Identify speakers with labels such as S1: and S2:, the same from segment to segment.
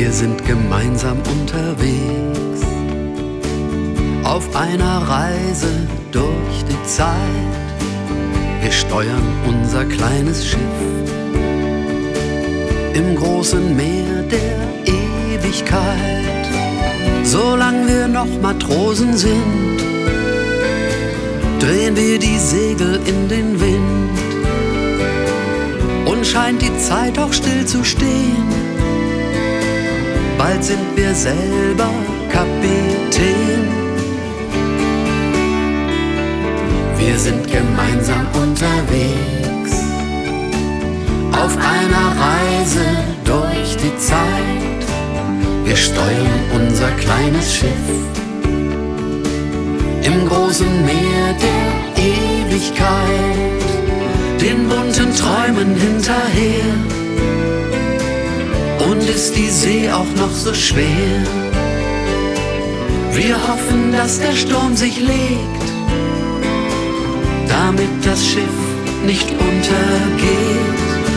S1: Wir sind gemeinsam unterwegs auf einer Reise durch die Zeit. Wir steuern unser kleines Schiff im großen Meer der Ewigkeit. Solange wir noch Matrosen sind, drehen wir die Segel in den Wind. Und scheint die Zeit auch still zu stehen, bald sind wir selber Kapitän. Wir sind gemeinsam unterwegs auf einer Reise durch die Zeit. Wir steuern unser kleines Schiff im großen Meer der Ewigkeit, den bunten Träumen hinterher. Und ist die See auch noch so schwer? Wir hoffen, dass der Sturm sich legt, damit das Schiff nicht untergeht.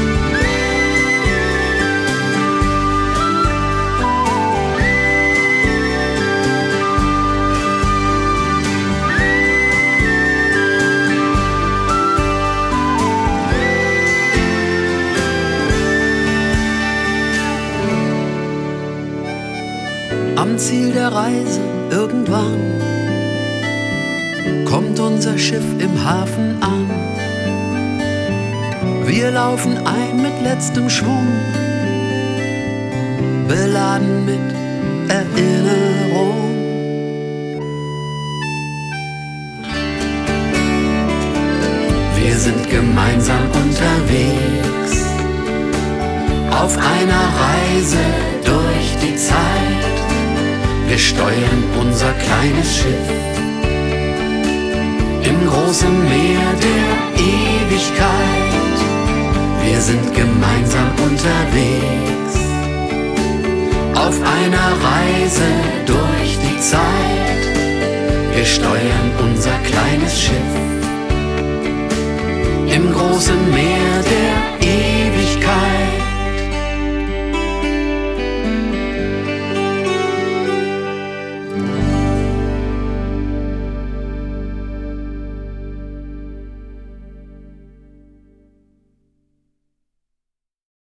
S1: Am Ziel der Reise irgendwann kommt unser Schiff im Hafen an. Wir laufen ein mit letztem Schwung, beladen mit Erinnerung. Wir sind gemeinsam unterwegs auf einer Reise durch die Zeit. Wir steuern unser kleines Schiff im großen Meer der Ewigkeit. Wir sind gemeinsam unterwegs auf einer Reise durch die Zeit. Wir steuern unser kleines Schiff im großen Meer der